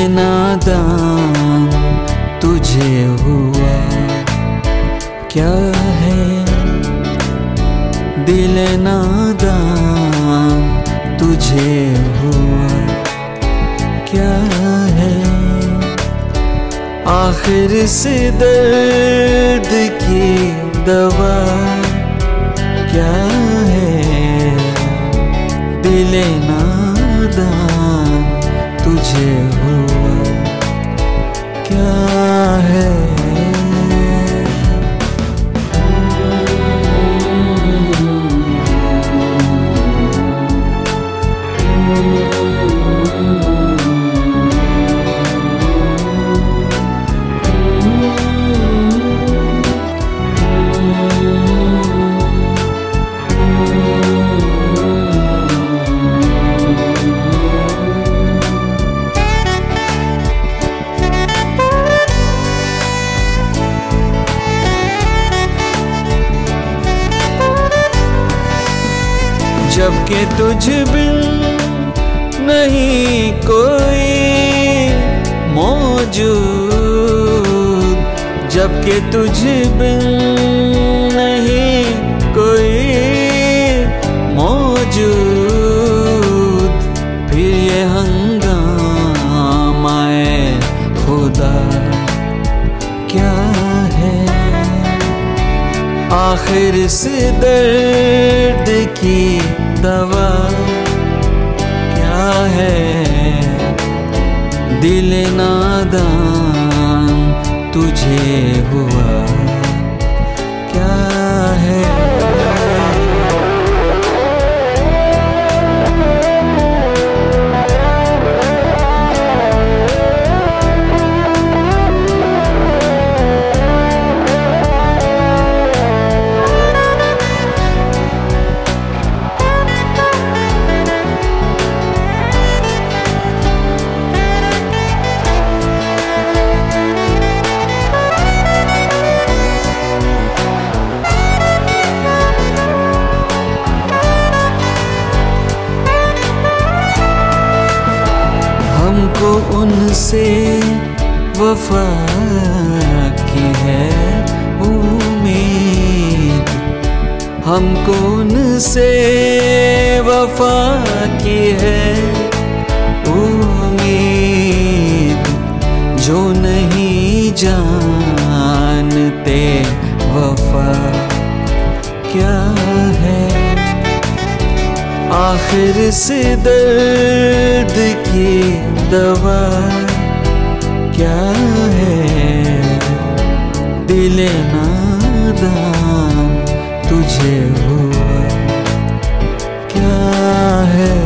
नादान तुझे हुआ क्या है, दिल नादान तुझे हुआ क्या है। आखिर से दर्द की दवा क्या है, दिल नादान तुझे हुआ क्या है। जबकि तुझ बिन नहीं कोई मौजूद, जबकि तुझ बिन नहीं कोई मौजूद, फिर ये हंगामाए खुदा क्या है। आखिर से दर्द की दवा क्या है, दिल नादान तुझे हुआ क्या है। हमको उनसे वफा की है उम्मीद, हमको उनसे वफा की है उम्मीद, जो नहीं जानते वफा क्या है। आखिर से दर्द की दवा क्या है, दिल नादान तुझे हुआ क्या है।